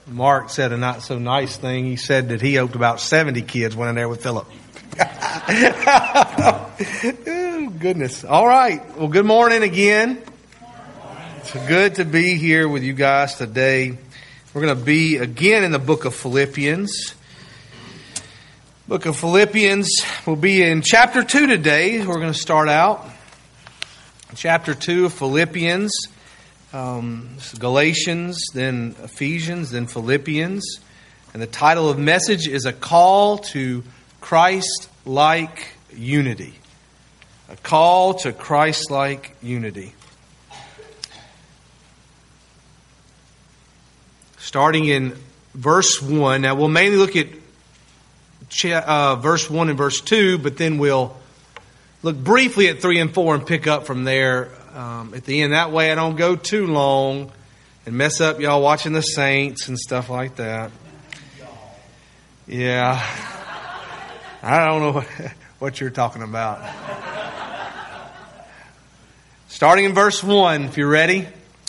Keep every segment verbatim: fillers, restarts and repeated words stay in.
Mark said a not so nice thing. He said that he hoped about seventy kids went in there with Philip. Oh, goodness. All right. Well, good morning again. It's good to be here with you guys today. We're going to be again in the book of Philippians. Book of Philippians. We'll be in chapter two today. We're going to start out. Chapter two of Philippians. Um, Galatians, then Ephesians, then Philippians. And the title of message is A Call to Christ-like Unity. A call to Christ-like unity. Starting in verse one. Now we'll mainly look at uh, verse one and verse two, but then we'll look briefly at three and four and pick up from there um, at the end. That way I don't go too long and mess up y'all watching the Saints and stuff like that. Yeah. I don't know what, what you're talking about. Starting in verse one, if you're ready.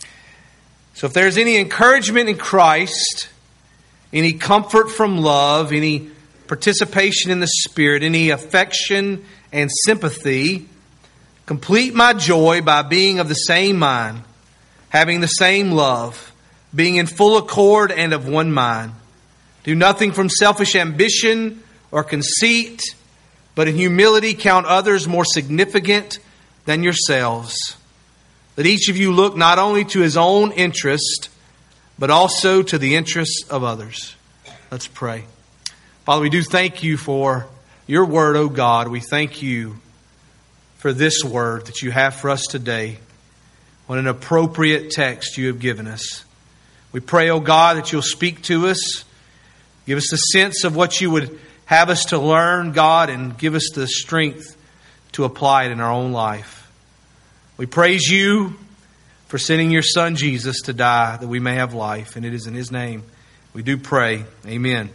So if there's any encouragement in Christ, any comfort from love, any participation in the Spirit, any affection and sympathy, complete my joy by being of the same mind, having the same love, being in full accord and of one mind. Do nothing from selfish ambition or conceit, but in humility count others more significant than yourselves. Let each of you look not only to his own interest, but also to the interests of others. Let's pray. Father, we do thank you for your word, O God. We thank you for this word that you have for us today. What an appropriate text you have given us. We pray, O God, that you'll speak to us. Give us the sense of what you would have us to learn, God, and give us the strength to apply it in our own life. We praise you for sending your Son, Jesus, to die that we may have life. And it is in His name we do pray. Amen.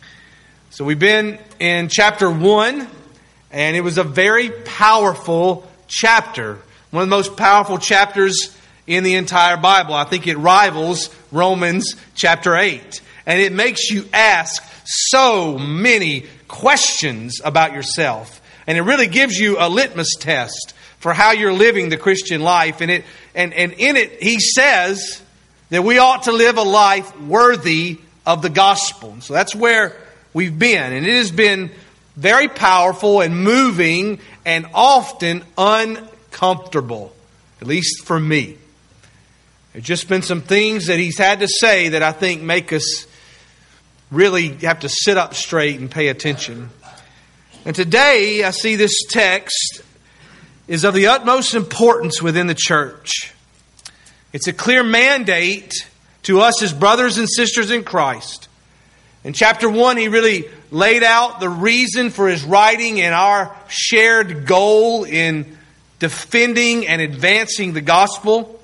So we've been in chapter one, and it was a very powerful chapter. One of the most powerful chapters in the entire Bible. I think it rivals Romans chapter eight. And it makes you ask so many questions about yourself. And it really gives you a litmus test for how you're living the Christian life. And it and, and in it, he says that we ought to live a life worthy of the gospel. So that's where we've been. And it has been very powerful and moving and often uncomfortable, at least for me. There's just been some things that he's had to say that I think make us really have to sit up straight and pay attention. And today I see this text is of the utmost importance within the church. It's a clear mandate to us as brothers and sisters in Christ. In chapter one, he really laid out the reason for his writing and our shared goal in defending and advancing the gospel.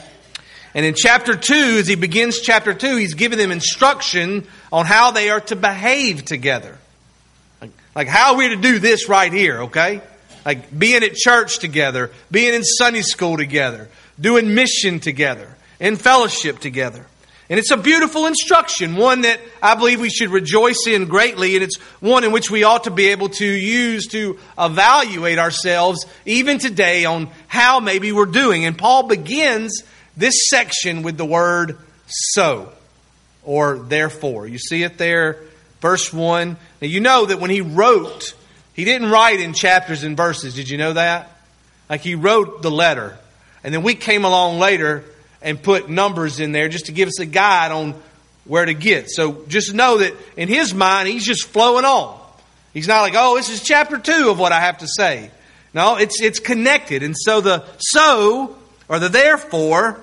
And in chapter two, as he begins chapter two, he's giving them instruction on how they are to behave together. Like, like how are we to do this right here, okay? Like being at church together, being in Sunday school together, doing mission together, in fellowship together. And it's a beautiful instruction, one that I believe we should rejoice in greatly, and it's one in which we ought to be able to use to evaluate ourselves even today on how maybe we're doing. And Paul begins this section with the word so, or therefore. You see it there, verse one. Now you know that when he wrote, he didn't write in chapters and verses. Did you know that? Like he wrote the letter. And then we came along later and put numbers in there just to give us a guide on where to get. So just know that in his mind, he's just flowing on. He's not like, oh, this is chapter two of what I have to say. No, it's it's connected. And so the so, or the therefore,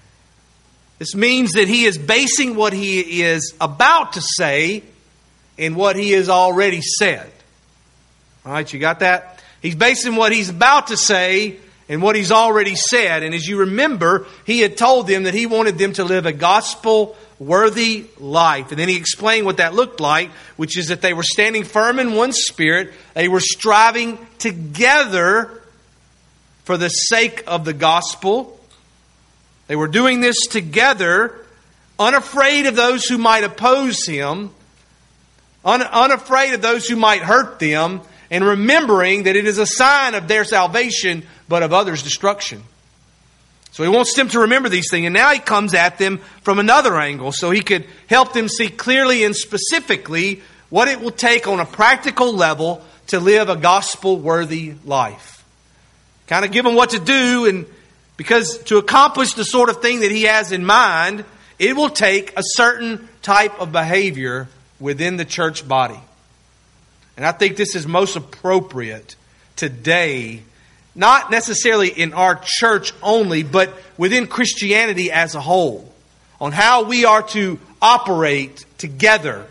this means that he is basing what he is about to say in what he has already said. All right, you got that? He's basing what he's about to say in what he's already said. And as you remember, he had told them that he wanted them to live a gospel-worthy life. And then he explained what that looked like, which is that they were standing firm in one spirit. They were striving together for the sake of the gospel. They were doing this together unafraid of those who might oppose him, un- unafraid of those who might hurt them, and remembering that it is a sign of their salvation, but of others' destruction. So he wants them to remember these things. And now he comes at them from another angle so he could help them see clearly and specifically what it will take on a practical level to live a gospel-worthy life. Kind of give them what to do, and because to accomplish the sort of thing that he has in mind, it will take a certain type of behavior within the church body. And I think this is most appropriate today, not necessarily in our church only, but within Christianity as a whole, on how we are to operate together,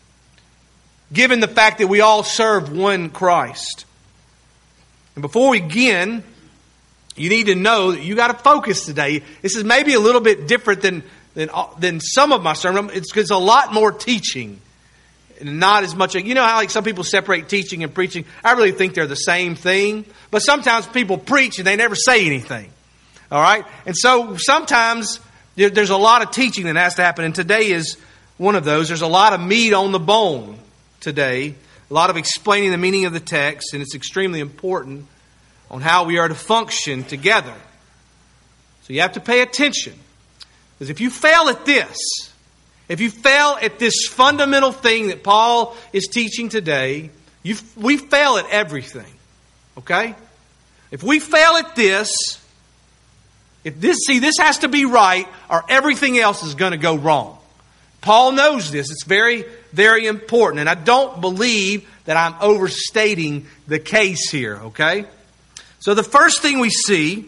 given the fact that we all serve one Christ. And before we begin, you need to know that you got to focus today. This is maybe a little bit different than than, than some of my sermons. It's because a lot more teaching. And not as much, you know how like some people separate teaching and preaching? I really think they're the same thing. But sometimes people preach and they never say anything. All right? And so sometimes there's a lot of teaching that has to happen. And today is one of those. There's a lot of meat on the bone today. A lot of explaining the meaning of the text. And it's extremely important on how we are to function together. So you have to pay attention. Because if you fail at this, if you fail at this fundamental thing that Paul is teaching today, you, we fail at everything. Okay? If we fail at this, if this, see, this has to be right, or everything else is going to go wrong. Paul knows this. It's very, very important. And I don't believe that I'm overstating the case here. Okay? So the first thing we see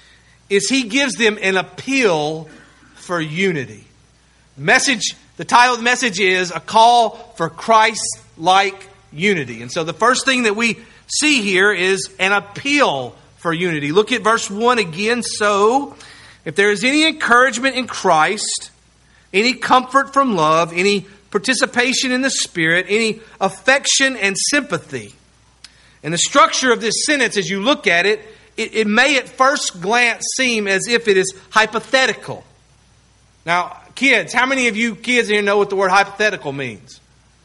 is he gives them an appeal for unity. Message, the title of the message is A Call for Christ-like Unity. And so the first thing that we see here is an appeal for unity. Look at verse one again. So, if there is any encouragement in Christ, any comfort from love, any participation in the Spirit, any affection and sympathy. And the structure of this sentence, as you look at it, it, it may at first glance seem as if it is hypothetical. Now, kids, how many of you kids here know what the word hypothetical means?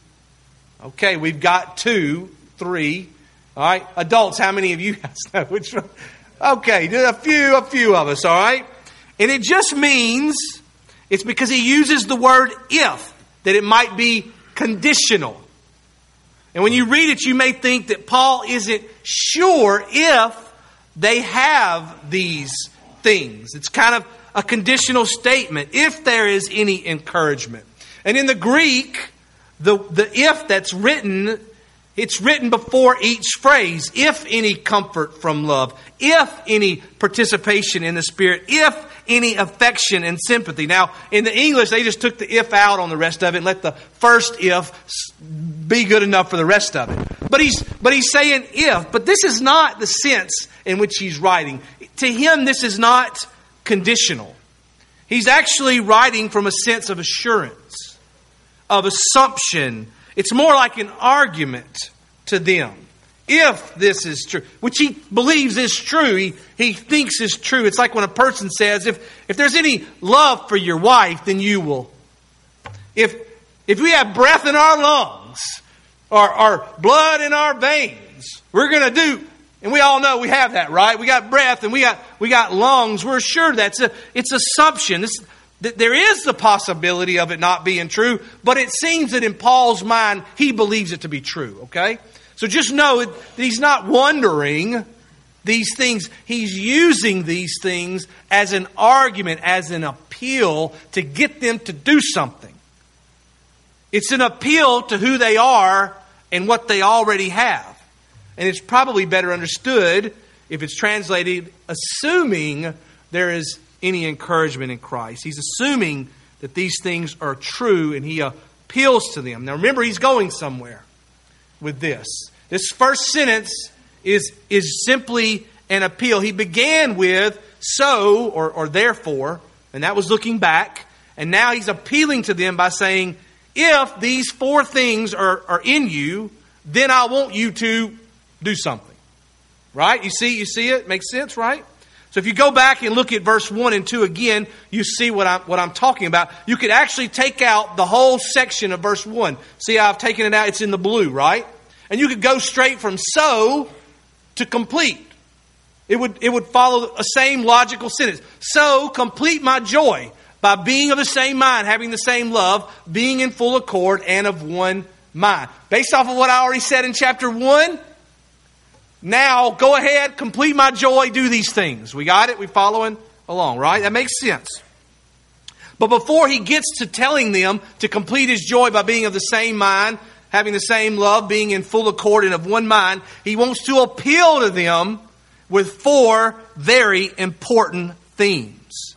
Okay, we've got two, three. All right, adults, how many of you guys know which one? Okay, a few, a few of us. All right, and it just means it's because he uses the word if that it might be conditional. And when you read it, you may think that Paul isn't sure if they have these things. It's kind of a conditional statement, if there is any encouragement. And in the Greek, the, the if that's written, it's written before each phrase. If any comfort from love, if any participation in the Spirit, if any affection and sympathy. Now, in the English, they just took the if out on the rest of it and let the first if be good enough for the rest of it. But he's, but he's saying if, but this is not the sense in which he's writing. To him, this is not conditional. He's actually writing from a sense of assurance, of assumption. It's more like an argument to them. If this is true, which he believes is true, he, he thinks is true. It's like when a person says, if, if there's any love for your wife, then you will. If, if we have breath in our lungs, or, or blood in our veins, we're going to do. And we all know we have that, right? We got breath and we got we got lungs. We're sure that's a it's assumption. This, that there is the possibility of it not being true, but it seems that in Paul's mind he believes it to be true. Okay, so just know that he's not wondering these things. He's using these things as an argument, as an appeal to get them to do something. It's an appeal to who they are and what they already have. And it's probably better understood if it's translated, assuming there is any encouragement in Christ. He's assuming that these things are true and he appeals to them. Now remember, he's going somewhere with this. This first sentence is, is simply an appeal. He began with so or, or therefore, and that was looking back. And now he's appealing to them by saying, if these four things are, are in you, then I want you to do something. Right? You see, you see it? Makes sense, right? So if you go back and look at verse one and two again, you see what I'm, what I'm talking about. You could actually take out the whole section of verse one. See how I've taken it out? It's in the blue, right? And you could go straight from so to complete. It would, it would follow a same logical sentence. So complete my joy by being of the same mind, having the same love, being in full accord and of one mind. Based off of what I already said in chapter one, now go ahead, complete my joy, do these things. We got it? We following along, right? That makes sense. But before he gets to telling them to complete his joy by being of the same mind, having the same love, being in full accord and of one mind, he wants to appeal to them with four very important themes.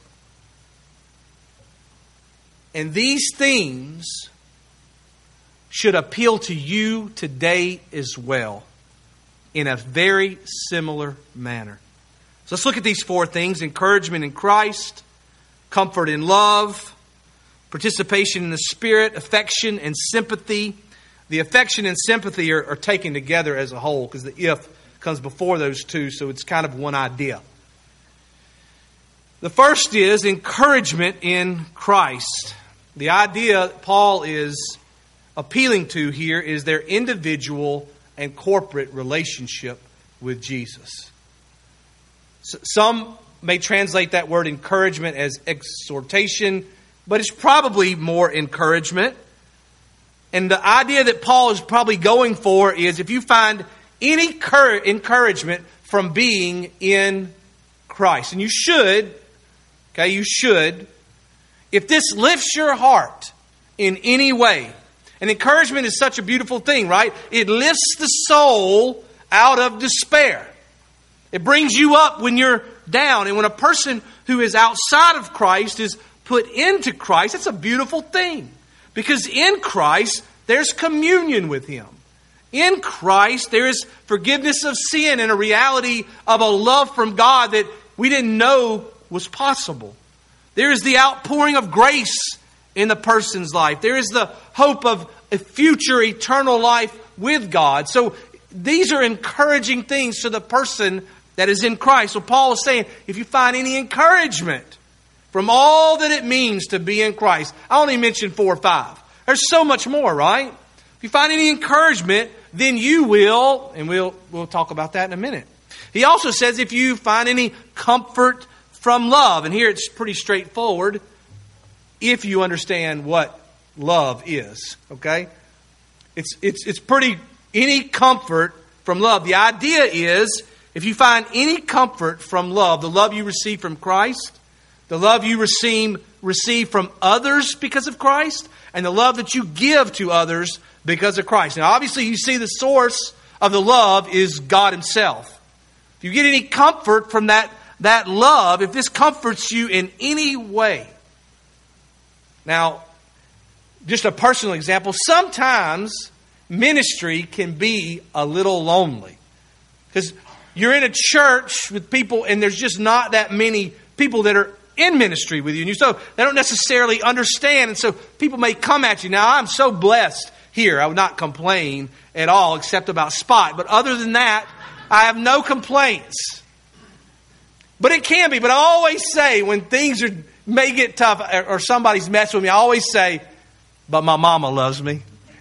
And these themes should appeal to you today as well in a very similar manner. So let's look at these four things: encouragement in Christ, comfort in love, participation in the Spirit, affection and sympathy. The affection and sympathy are, are taken together as a whole because the if comes before those two, so it's kind of one idea. The first is encouragement in Christ. The idea Paul is appealing to here is their individual and corporate relationship with Jesus. Some may translate that word encouragement as exhortation, but it's probably more encouragement. And the idea that Paul is probably going for is if you find any cur- encouragement from being in Christ, and you should, okay, you should, if this lifts your heart in any way. And encouragement is such a beautiful thing, right? It lifts the soul out of despair. It brings you up when you're down. And when a person who is outside of Christ is put into Christ, it's a beautiful thing. Because in Christ, there's communion with Him. In Christ, there is forgiveness of sin and a reality of a love from God that we didn't know was possible. There is the outpouring of grace in the person's life. There is the hope of a future eternal life with God. So these are encouraging things to the person that is in Christ. So Paul is saying, if you find any encouragement from all that it means to be in Christ, I only mentioned four or five. There's so much more, right? If you find any encouragement, then you will, and we'll we'll talk about that in a minute. He also says if you find any comfort from love, and here it's pretty straightforward if you understand what love is, okay? It's it's it's pretty, any comfort from love. The idea is if you find any comfort from love, the love you receive from Christ, the love you receive receive from others because of Christ, and the love that you give to others because of Christ. Now, obviously, you see the source of the love is God Himself. If you get any comfort from that, that love, if this comforts you in any way. Now, just a personal example, sometimes ministry can be a little lonely. Because you're in a church with people and there's just not that many people that are in ministry with you. And you so they don't necessarily understand. And so people may come at you. Now, I'm so blessed here. I would not complain at all except about Spot. But other than that, I have no complaints. But it can be. But I always say when things are may get tough or somebody's messing with me, I always say, but my mama loves me.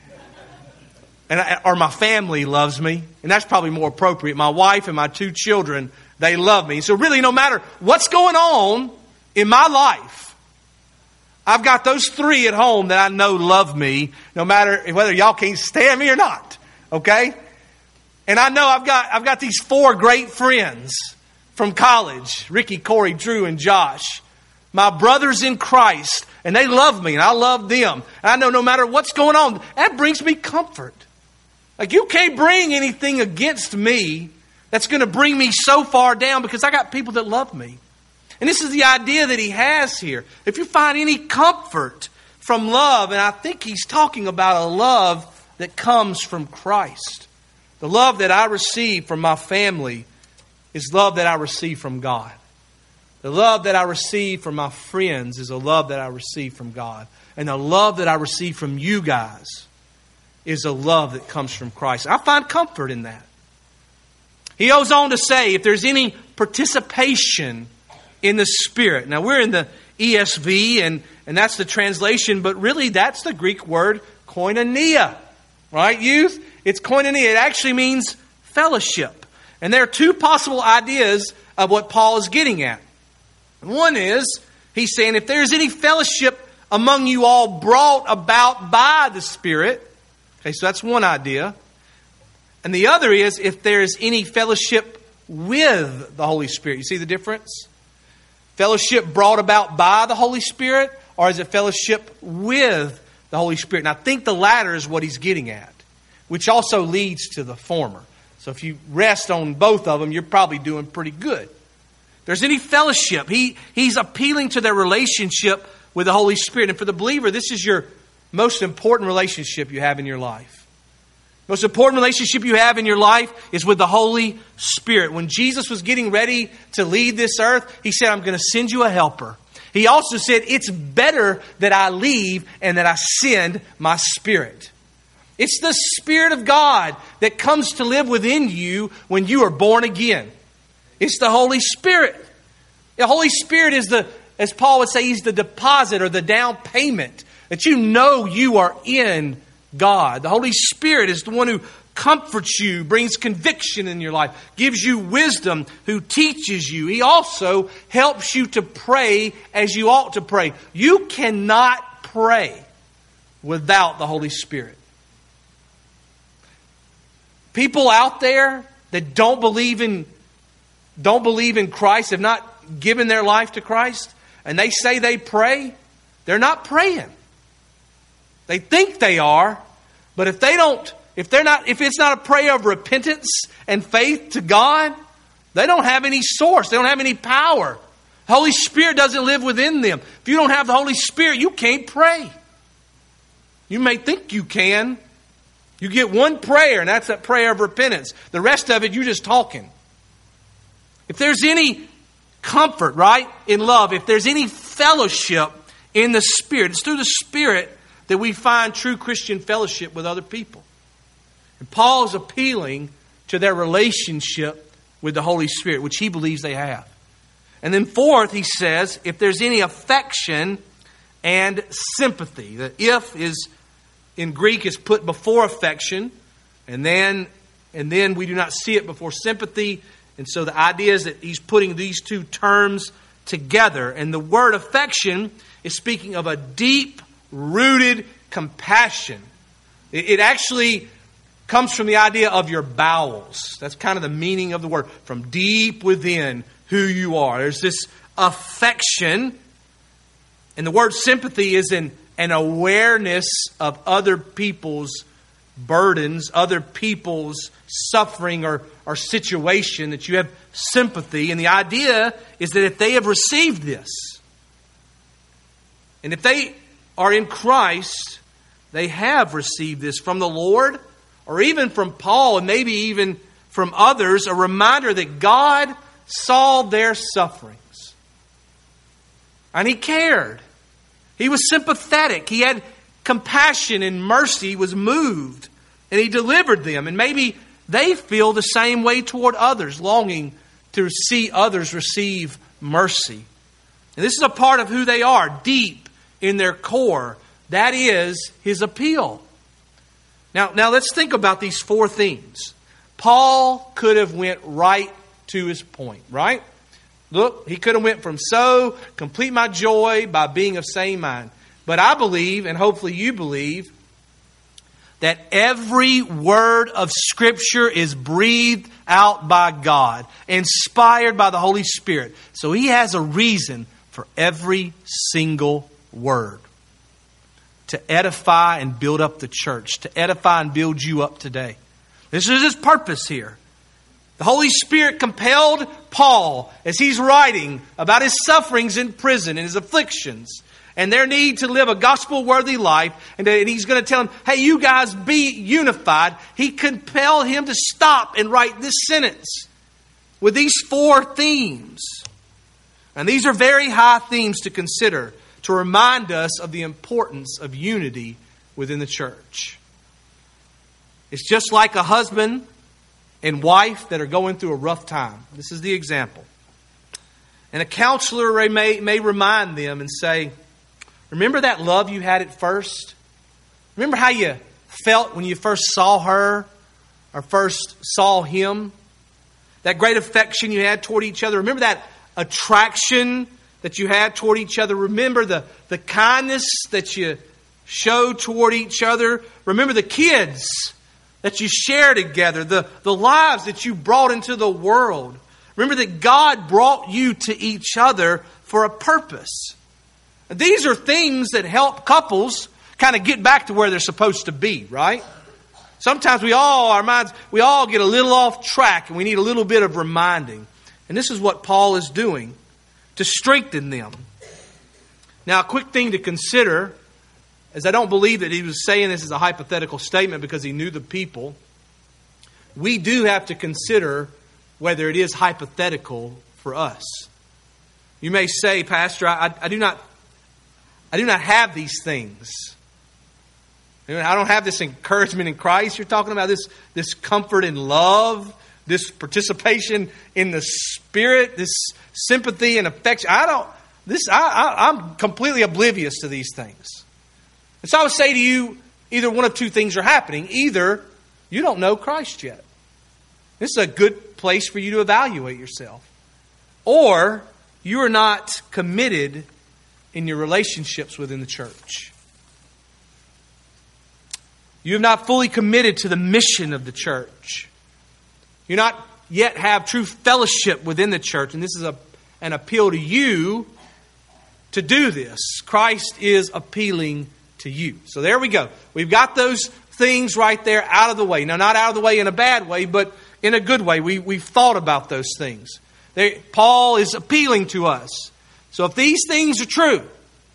And I, or my family loves me. And that's probably more appropriate. My wife and my two children, they love me. So really, no matter what's going on in my life, I've got those three at home that I know love me, no matter whether y'all can't stand me or not. Okay? And I know I've got I've got these four great friends from college, Ricky, Corey, Drew, and Josh. My brothers in Christ, and they love me, and I love them. And I know no matter what's going on, that brings me comfort. Like, you can't bring anything against me that's going to bring me so far down because I got people that love me. And this is the idea that he has here. If you find any comfort from love, and I think he's talking about a love that comes from Christ. The love that I receive from my family is love that I receive from God. The love that I receive from my friends is a love that I receive from God. And the love that I receive from you guys is a love that comes from Christ. I find comfort in that. He goes on to say, if there's any participation in the Spirit. Now, we're in the E S V, and, and that's the translation, but really that's the Greek word koinonia. Right, youth? It's koinonia. It actually means fellowship. And there are two possible ideas of what Paul is getting at. One is, he's saying, if there's any fellowship among you all brought about by the Spirit. Okay, so that's one idea. And the other is, if there's any fellowship with the Holy Spirit. You see the difference? Fellowship brought about by the Holy Spirit, or is it fellowship with the Holy Spirit? And I think the latter is what he's getting at, which also leads to the former. So if you rest on both of them, you're probably doing pretty good. If there's any fellowship, he, he's appealing to their relationship with the Holy Spirit. And for the believer, this is your most important relationship you have in your life. Most important relationship you have in your life is with the Holy Spirit. When Jesus was getting ready to leave this earth, He said, I'm going to send you a helper. He also said, it's better that I leave and that I send my Spirit. It's the Spirit of God that comes to live within you when you are born again. It's the Holy Spirit. The Holy Spirit is the, as Paul would say, He's the deposit or the down payment that you know you are in God. The Holy Spirit is the one who comforts you, brings conviction in your life, gives you wisdom, who teaches you. He also helps you to pray as you ought to pray. You cannot pray without the Holy Spirit. People out there that don't believe in don't believe in Christ, have not given their life to Christ, and they say they pray, they're not praying. They think they are, but if they don't, if they're not, if it's not a prayer of repentance and faith to God, they don't have any source. They don't have any power. The Holy Spirit doesn't live within them. If you don't have the Holy Spirit, you can't pray. You may think you can. You get one prayer, and that's that prayer of repentance. The rest of it, you're just talking. If there's any comfort, right, in love, if there's any fellowship in the Spirit, it's through the Spirit that we find true Christian fellowship with other people. And Paul is appealing to their relationship with the Holy Spirit, which he believes they have. And then fourth, he says, if there's any affection and sympathy. The if is in Greek is put before affection, and then and then we do not see it before sympathy. And so the idea is that he's putting these two terms together. And the word affection is speaking of a deep-rooted compassion. It, it actually comes from the idea of your bowels. That's kind of the meaning of the word. From deep within who you are. There's this affection. And the word sympathy is an, an awareness of other people's burdens, other people's suffering or, or situation, that you have sympathy. And the idea is that if they have received this, and if they are in Christ, they have received this from the Lord, or even from Paul, and maybe even from others, a reminder that God saw their sufferings. And He cared. He was sympathetic. He had compassion and mercy. He was moved. And He delivered them. And maybe they feel the same way toward others, longing to see others receive mercy. And this is a part of who they are, deep in their core. That is His appeal. Now, now let's think about these four themes. Paul could have went right to his point, right? Look, he could have went from so, complete my joy by being of same mind. But I believe, and hopefully you believe, that every word of Scripture is breathed out by God, inspired by the Holy Spirit. So He has a reason for every single word. To edify and build up the church. To edify and build you up today. This is His purpose here. The Holy Spirit compelled Paul, as he's writing about his sufferings in prison and his afflictions, and their need to live a gospel-worthy life, and he's going to tell them, hey, you guys be unified. He compelled him to stop and write this sentence with these four themes. And these are very high themes to consider, to remind us of the importance of unity within the church. It's just like a husband and wife that are going through a rough time. This is the example. And a counselor may, may remind them and say, remember that love you had at first? Remember how you felt when you first saw her or first saw him? That great affection you had toward each other. Remember that attraction that you had toward each other. Remember the, the kindness that you showed toward each other. Remember the kids that you share together. The, the lives that you brought into the world. Remember that God brought you to each other for a purpose. These are things that help couples kind of get back to where they're supposed to be, right? Sometimes we all, our minds, we all get a little off track and we need a little bit of reminding. And this is what Paul is doing to strengthen them. Now, a quick thing to consider, as I don't believe that he was saying this as a hypothetical statement because he knew the people, we do have to consider whether it is hypothetical for us. You may say, Pastor, I, I do not, I do not have these things. I don't have this encouragement in Christ. You're talking about this, this comfort and love, this participation in the Spirit, this sympathy and affection. I don't. This I, I, I'm completely oblivious to these things. And so I would say to you, either one of two things are happening. Either you don't know Christ yet. This is a good place for you to evaluate yourself. Or you are not committed in your relationships within the church. You have not fully committed to the mission of the church. You not yet have true fellowship within the church. And this is a, an appeal to you to do this. Christ is appealing to you. So there we go. We've got those things right there out of the way. Now, not out of the way in a bad way, but in a good way. We, we've thought about those things. They, Paul is appealing to us. So if these things are true,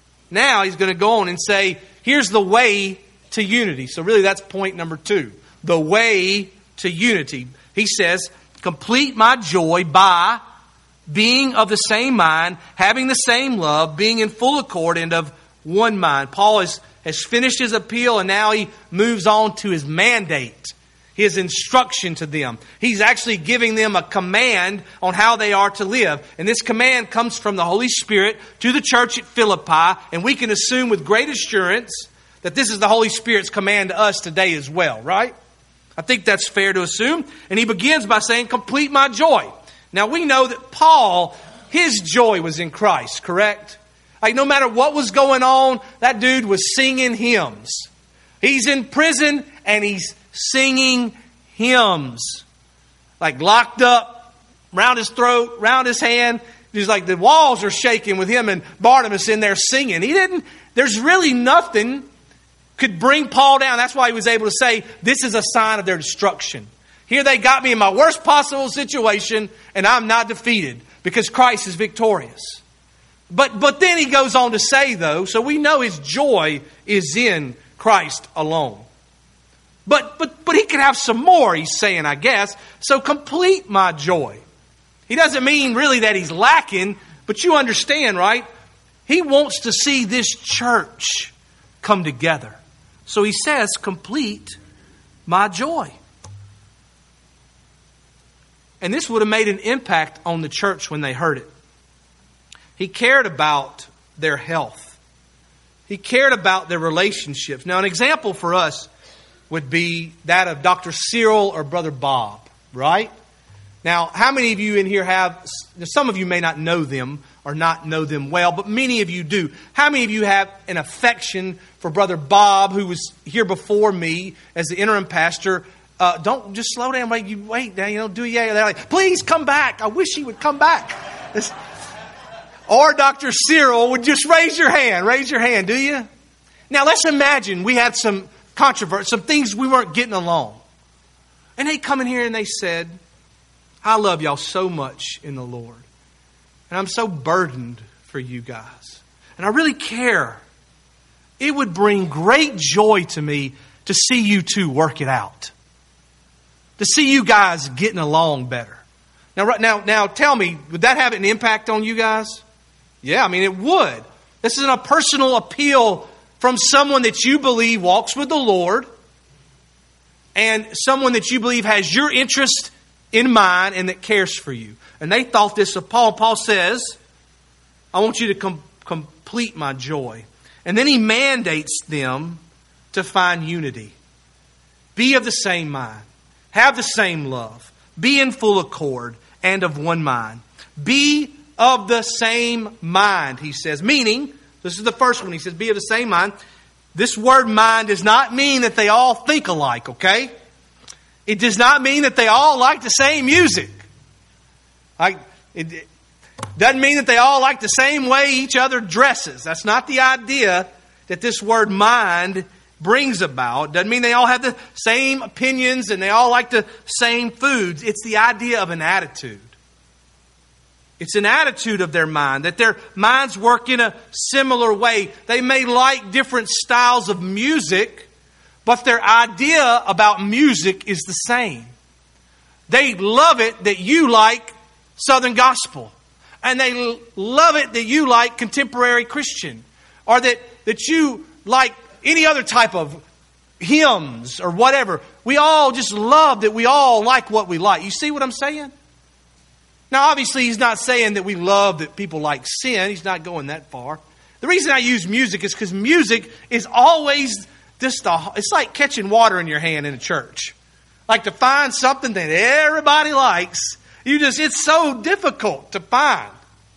now he's going to go on and say, here's the way to unity. So really that's point number two. The way to unity. He says, complete my joy by being of the same mind, having the same love, being in full accord and of one mind. Paul has, has finished his appeal and now he moves on to his mandate, his instruction to them. He's actually giving them a command on how they are to live. And this command comes from the Holy Spirit to the church at Philippi. And we can assume with great assurance that this is the Holy Spirit's command to us today as well, right? I think that's fair to assume. And he begins by saying, complete my joy. Now we know that Paul, his joy was in Christ, correct? Like no matter what was going on, that dude was singing hymns. He's in prison and he's singing hymns. Like locked up, round his throat, round his hand. He's like the walls are shaking with him and Barnabas in there singing. He didn't, there's really nothing could bring Paul down. That's why he was able to say, this is a sign of their destruction. Here they got me in my worst possible situation and I'm not defeated because Christ is victorious. But, but then he goes on to say though, so we know his joy is in Christ alone. But, but, but he could have some more, he's saying, I guess. So complete my joy. He doesn't mean really that he's lacking, but you understand, right? He wants to see this church come together. So he says, complete my joy. And this would have made an impact on the church when they heard it. He cared about their health. He cared about their relationships. Now, an example for us would be that of Doctor Cyril or Brother Bob, right? Now, how many of you in here have, some of you may not know them or not know them well, but many of you do. How many of you have an affection for Brother Bob, who was here before me as the interim pastor? Uh, don't just slow down. Wait, you wait now. You know, do yeah. They're like, please come back. I wish he would come back. It's, or Doctor Cyril would just raise your hand. Raise your hand, do you? Now let's imagine we had some controversy, some things we weren't getting along, and they come in here and they said, "I love y'all so much in the Lord, and I'm so burdened for you guys, and I really care. It would bring great joy to me to see you two work it out." To see you guys getting along better. Now, right now, now, tell me, would that have an impact on you guys? Yeah, I mean, it would. This is a personal appeal from someone that you believe walks with the Lord, and someone that you believe has your interest in mind and that cares for you. And they thought this of Paul. Paul says, I want you to com- complete my joy. And then he mandates them to find unity. Be of the same mind. Have the same love. Be in full accord and of one mind. Be of the same mind, he says. Meaning, this is the first one. He says, be of the same mind. This word mind does not mean that they all think alike, okay? It does not mean that they all like the same music. Like, it, it doesn't mean that they all like the same way each other dresses. That's not the idea that this word mind brings about. Doesn't mean they all have the same opinions and they all like the same foods. It's the idea of an attitude. It's an attitude of their mind, that their minds work in a similar way. They may like different styles of music, but their idea about music is the same. They love it that you like Southern gospel. And they love it that you like contemporary Christian. Or that, that you like any other type of hymns or whatever. We all just love that we all like what we like. You see what I'm saying? Now, obviously, he's not saying that we love that people like sin. He's not going that far. The reason I use music is because music is always just a, it's like catching water in your hand in a church. Like to find something that everybody likes, you just it's so difficult to find.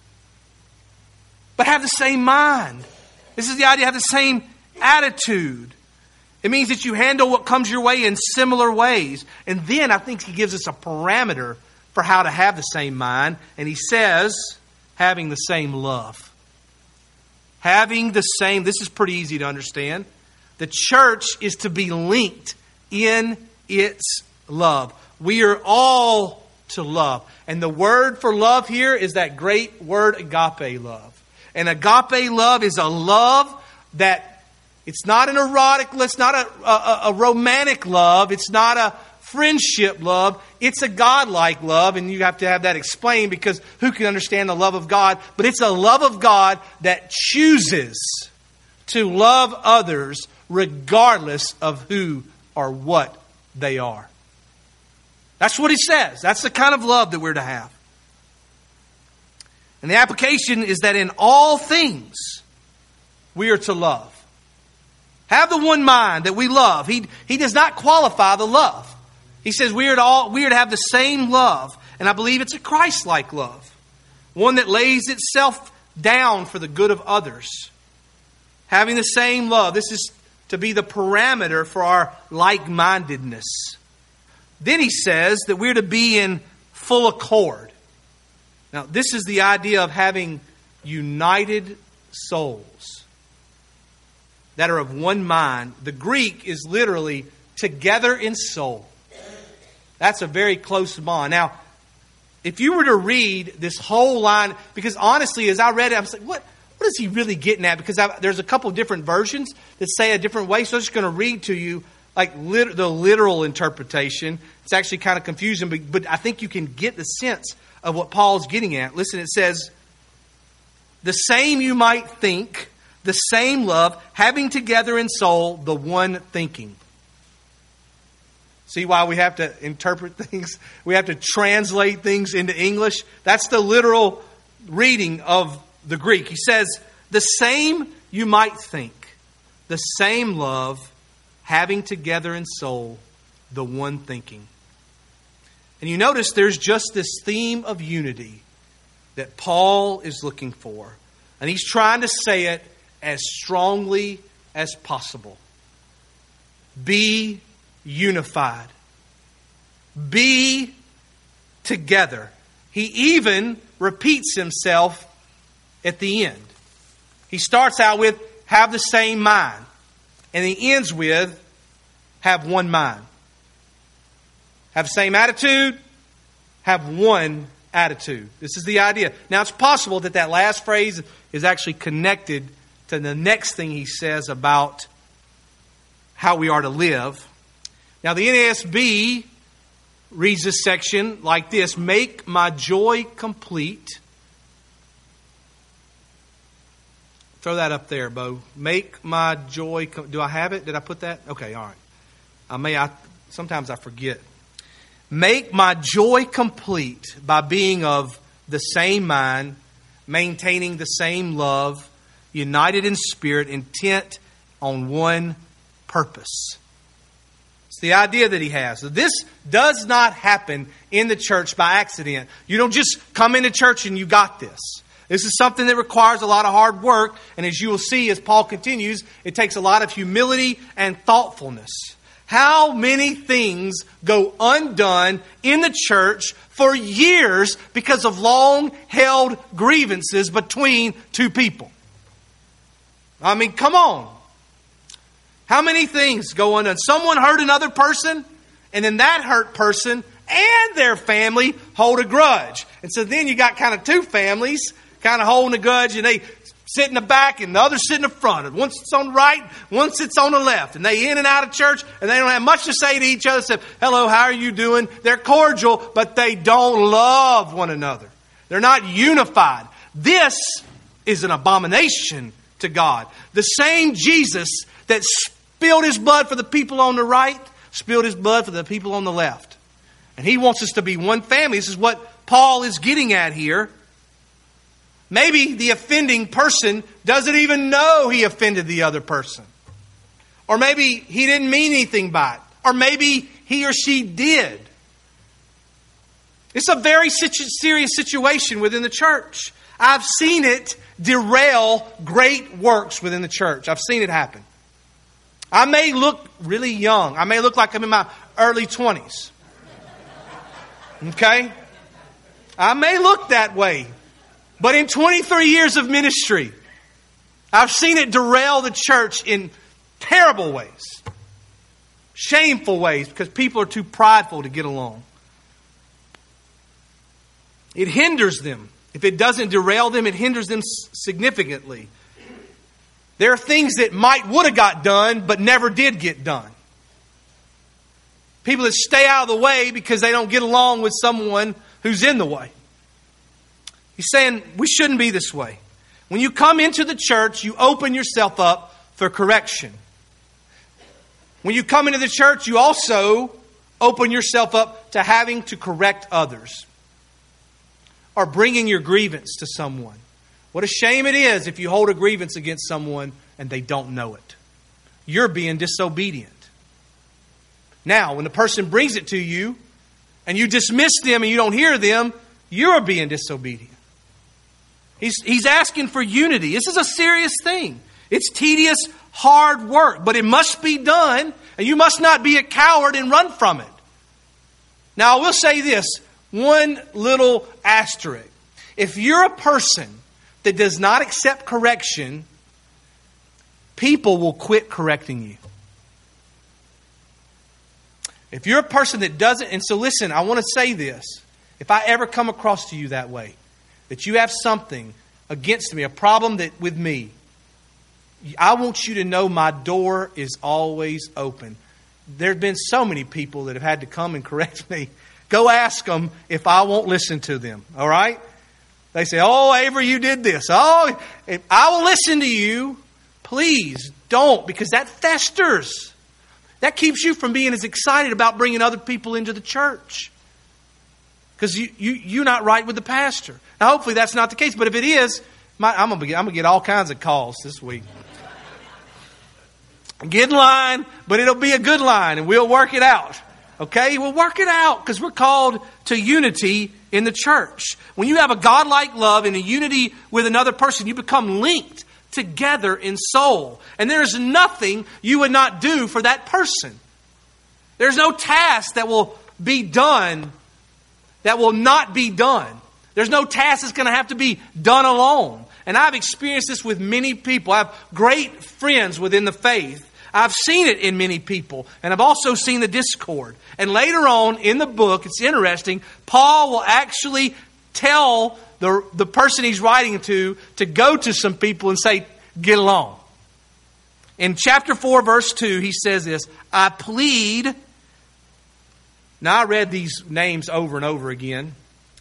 But have the same mind. This is the idea, have the same attitude. It means that you handle what comes your way in similar ways. And then I think he gives us a parameter for how to have the same mind. And he says, having the same love. Having the same, this is pretty easy to understand. The church is to be linked in its love. We are all to love. And the word for love here is that great word agape love. And agape love is a love that, it's not an erotic, it's not a, a, a romantic love. It's not a friendship love. It's a God-like love. And you have to have that explained because who can understand the love of God? But it's a love of God that chooses to love others regardless of who or what they are. That's what he says. That's the kind of love that we're to have. And the application is that in all things we are to love. Have the one mind that we love. He, he does not qualify the love. He says we are, to all, we are to have the same love. And I believe it's a Christ-like love. One that lays itself down for the good of others. Having the same love. This is to be the parameter for our like-mindedness. Then he says that we're to be in full accord. Now, this is the idea of having united souls that are of one mind. The Greek is literally together in soul. That's a very close bond. Now, if you were to read this whole line, because honestly, as I read it, I was like, what, what is he really getting at? Because I, there's a couple different versions that say a different way. So I'm just going to read to you like lit, the literal interpretation. It's actually kind of confusing, but, but I think you can get the sense of what Paul's getting at. Listen, it says, the same you might think, the same love, having together in soul the one thinking. See why we have to interpret things? We have to translate things into English. That's the literal reading of the Greek. He says, the same you might think, the same love, having together in soul the one thinking. And you notice there's just this theme of unity that Paul is looking for. And he's trying to say it as strongly as possible. Be unified. Be together. He even repeats himself at the end. He starts out with, have the same mind. And he ends with, have one mind. Have the same attitude, have one attitude. This is the idea. Now, it's possible that that last phrase is actually connected to the next thing he says about how we are to live. Now, the N A S B reads this section like this: make my joy complete. Throw that up there, Bo. Make my joy. Com- Do I have it? Did I put that? Okay, all right. I may. I sometimes I forget. Make my joy complete by being of the same mind, maintaining the same love, united in spirit, intent on one purpose. It's the idea that he has. So this does not happen in the church by accident. You don't just come into church and you got this. This is something that requires a lot of hard work. And as you will see as Paul continues, it takes a lot of humility and thoughtfulness. How many things go undone in the church for years because of long-held grievances between two people? I mean, come on. How many things go undone? Someone hurt another person, and then that hurt person and their family hold a grudge. And so then you got kind of two families kind of holding a grudge, and they sit in the back and the other sit in the front. And one sits on the right, one sits on the left. And they in and out of church, and they don't have much to say to each other except, hello, how are you doing? They're cordial, but they don't love one another. They're not unified. This is an abomination to God. The same Jesus that spilled His blood for the people on the right, spilled His blood for the people on the left. And He wants us to be one family. This is what Paul is getting at here. Maybe the offending person doesn't even know he offended the other person. Or maybe he didn't mean anything by it. Or maybe he or she did. It's a very situ- serious situation within the church. I've seen it derail great works within the church. I've seen it happen. I may look really young. I may look like I'm in my early twenties. Okay? I may look that way. But in twenty-three years of ministry, I've seen it derail the church in terrible ways. Shameful ways, because people are too prideful to get along. It hinders them. If it doesn't derail them, it hinders them significantly. There are things that might would have got done, but never did get done. People that stay out of the way because they don't get along with someone who's in the way. He's saying we shouldn't be this way. When you come into the church, you open yourself up for correction. When you come into the church, you also open yourself up to having to correct others or bringing your grievance to someone. What a shame it is if you hold a grievance against someone and they don't know it. You're being disobedient. Now, when the person brings it to you and you dismiss them and you don't hear them, you're being disobedient. He's, he's asking for unity. This is a serious thing. It's tedious, hard work, but it must be done, and you must not be a coward and run from it. Now, I will say this, one little asterisk. If you're a person that does not accept correction, people will quit correcting you. If you're a person that doesn't, and so listen, I want to say this. If I ever come across to you that way, that you have something against me, a problem that with me, I want you to know my door is always open. There have been so many people that have had to come and correct me. Go ask them if I won't listen to them. All right? They say, oh, Avery, you did this. Oh, I will listen to you. Please don't, because that festers. That keeps you from being as excited about bringing other people into the church. Because you, you, you're not right with the pastor. Now, hopefully that's not the case. But if it is, my, I'm going to I'm gonna get all kinds of calls this week. Get in line, but it'll be a good line, and we'll work it out. Okay? We'll work it out because we're called to unity in the church. When you have a God-like love and a unity with another person, you become linked together in soul. And there is nothing you would not do for that person. There's no task that will be done that will not be done. There's no task that's going to have to be done alone. And I've experienced this with many people. I have great friends within the faith. I've seen it in many people. And I've also seen the discord. And later on in the book, it's interesting, Paul will actually tell the, the person he's writing to to go to some people and say, get along. In chapter four, verse two, he says this, I plead. Now, I read these names over and over again.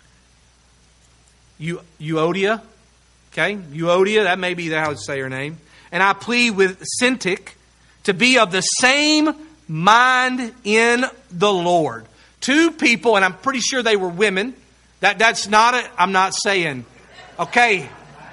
Euodia, okay? Euodia, that may be how to say her name. And I plead with Syntyche to be of the same mind in the Lord. Two people, and I'm pretty sure they were women. That That's not it. I'm not saying. Okay.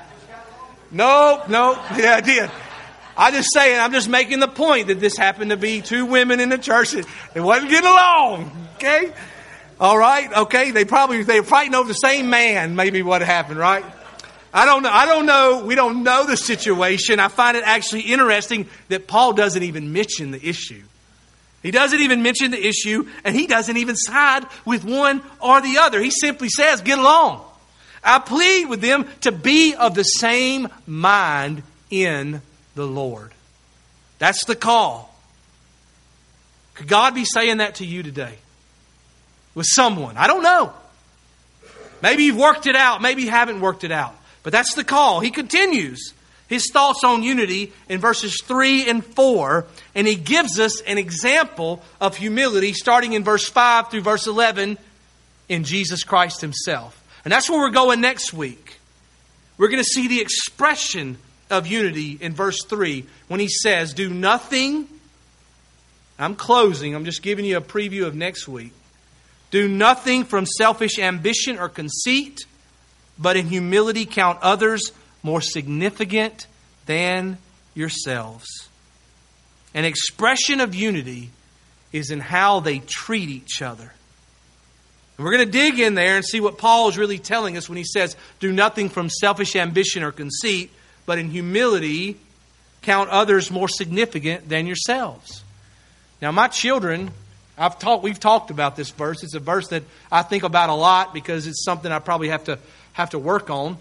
No, no. Yeah, I did. I'm just saying, I'm just making the point that this happened to be two women in the church. They wasn't getting along. Okay? All right? Okay? They probably, they were fighting over the same man, maybe what happened, right? I don't know. I don't know. We don't know the situation. I find it actually interesting that Paul doesn't even mention the issue. He doesn't even mention the issue, and he doesn't even side with one or the other. He simply says, get along. I plead with them to be of the same mind in the Lord. That's the call. Could God be saying that to you today? With someone? I don't know. Maybe you've worked it out. Maybe you haven't worked it out. But that's the call. He continues his thoughts on unity in verses three and four. And he gives us an example of humility starting in verse five through verse eleven in Jesus Christ himself. And that's where we're going next week. We're going to see the expression of unity in verse three when he says, do nothing. I'm closing. I'm just giving you a preview of next week. Do nothing from selfish ambition or conceit, but in humility count others more significant than yourselves. An expression of unity is in how they treat each other. And we're going to dig in there and see what Paul is really telling us when he says, do nothing from selfish ambition or conceit, but in humility count others more significant than yourselves. Now, my children, I've talked, we've talked about this verse. It's a verse that I think about a lot because it's something I probably have to have to work on.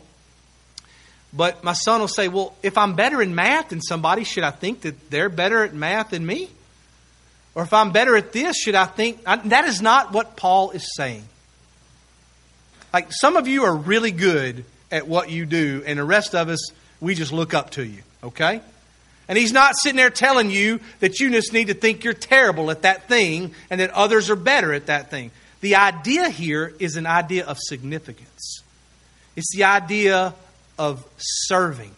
But my son will say, well, if I'm better in math than somebody, should I think that they're better at math than me? Or if I'm better at this, should I think... I, that is not what Paul is saying. Like, some of you are really good at what you do, and the rest of us, we just look up to you, okay? And he's not sitting there telling you that you just need to think you're terrible at that thing and that others are better at that thing. The idea here is an idea of significance. It's the idea of serving.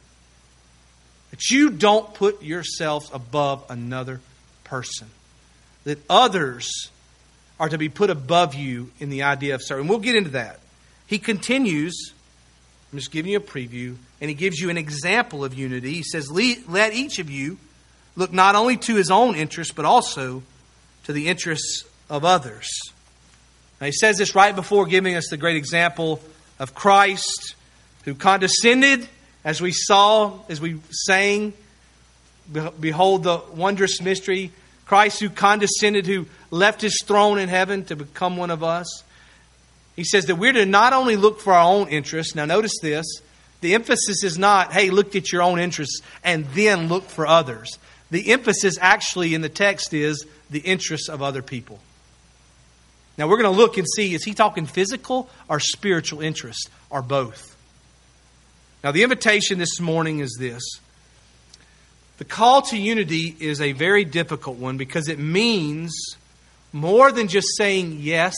That you don't put yourselves above another person. That others are to be put above you in the idea of serving. We'll get into that. He continues, I'm just giving you a preview, and he gives you an example of unity. He says, let each of you look not only to his own interests, but also to the interests of others. Now, he says this right before giving us the great example of Christ, who condescended, as we saw, as we sang, behold the wondrous mystery. Christ who condescended, who left his throne in heaven to become one of us. He says that we're to not only look for our own interests. Now notice this. The emphasis is not, hey, look at your own interests and then look for others. The emphasis actually in the text is the interests of other people. Now we're going to look and see, is he talking physical or spiritual interest or both? Now the invitation this morning is this. The call to unity is a very difficult one because it means more than just saying yes,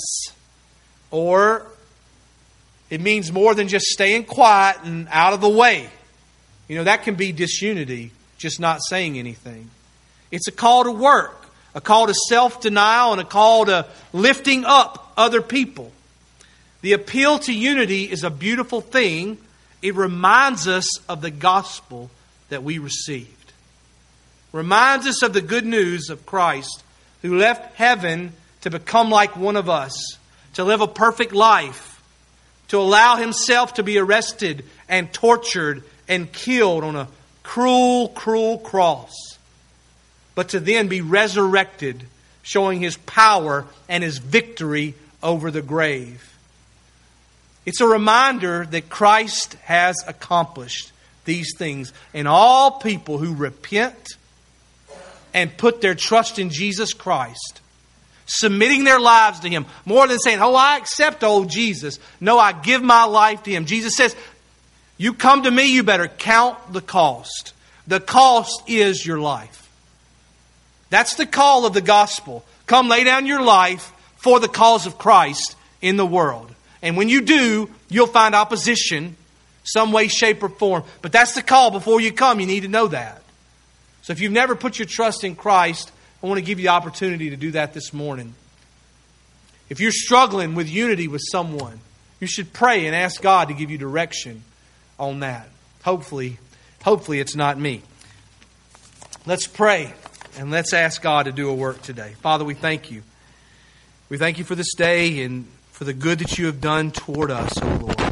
or it means more than just staying quiet and out of the way. You know, that can be disunity, just not saying anything. It's a call to work, a call to self-denial, and a call to lifting up other people. The appeal to unity is a beautiful thing. It reminds us of the gospel that we received. Reminds us of the good news of Christ, who left heaven to become like one of us, to live a perfect life, to allow himself to be arrested and tortured and killed on a cruel, cruel cross, but to then be resurrected, showing his power and his victory over the grave. It's a reminder that Christ has accomplished these things, and all people who repent and put their trust in Jesus Christ, submitting their lives to him, more than saying, oh, I accept old Jesus. No, I give my life to him. Jesus says, you come to me, you better count the cost. The cost is your life. That's the call of the gospel. Come lay down your life for the cause of Christ in the world. And when you do, you'll find opposition, some way, shape, or form. But that's the call. Before you come, you need to know that. So if you've never put your trust in Christ, I want to give you the opportunity to do that this morning. If you're struggling with unity with someone, you should pray and ask God to give you direction on that. Hopefully, hopefully it's not me. Let's pray and let's ask God to do a work today. Father, we thank you. We thank you for this day and for the good that you have done toward us, O Lord.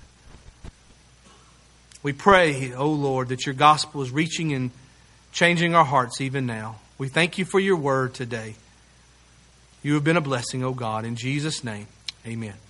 We pray, O Lord, that your gospel is reaching and changing our hearts even now. We thank you for your word today. You have been a blessing, O God. In Jesus' name, amen.